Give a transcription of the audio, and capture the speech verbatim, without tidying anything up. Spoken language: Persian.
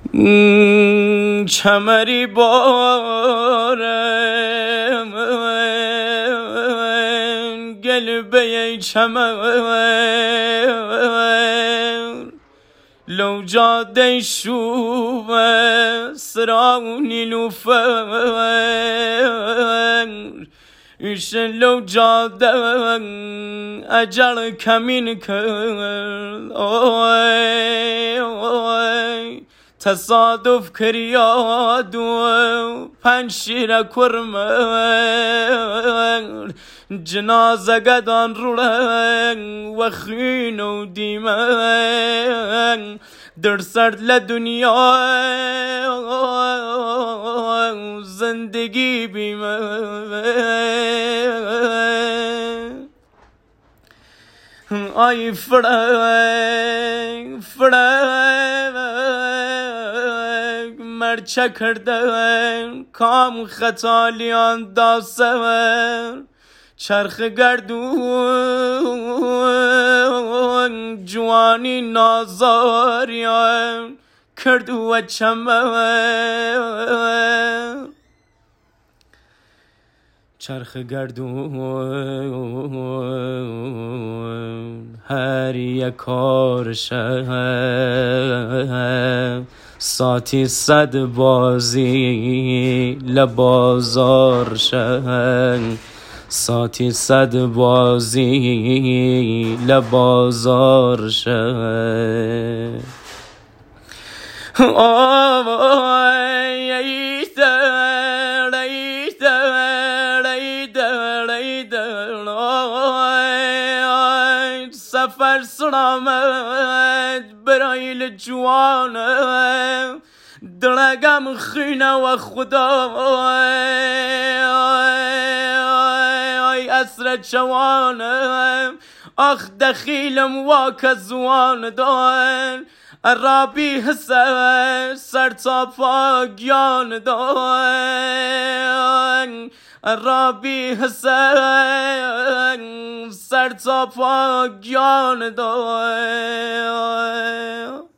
کمری بارم گل به چمر لو جاده شوم سرانی لوفر ایش لو جاده اجل کمین کرد آی آی تصادف کریاد و پنج شیر کرمر جنازه گدان رولن و خین و دیمن در سرد لدنیا زندگی بیمن آی فرنگ فرنگ مرچه کردن کام خطالیان داسون چرخ گردون جوانی نازاریان کردو و چمن چرخ گردون هر یک کارشه ساتی صد بازی لبازار شه ساتی صد بازی لبازار شه آی در ای در ای در ای در آی سفر سلامت برای جوانم درگم خینه و خدا آی اسر جوانم آخ دخیلم واک زوان دان عربی حسن سر تا پاگیان دان عربی حسن سر تا پاگیان دان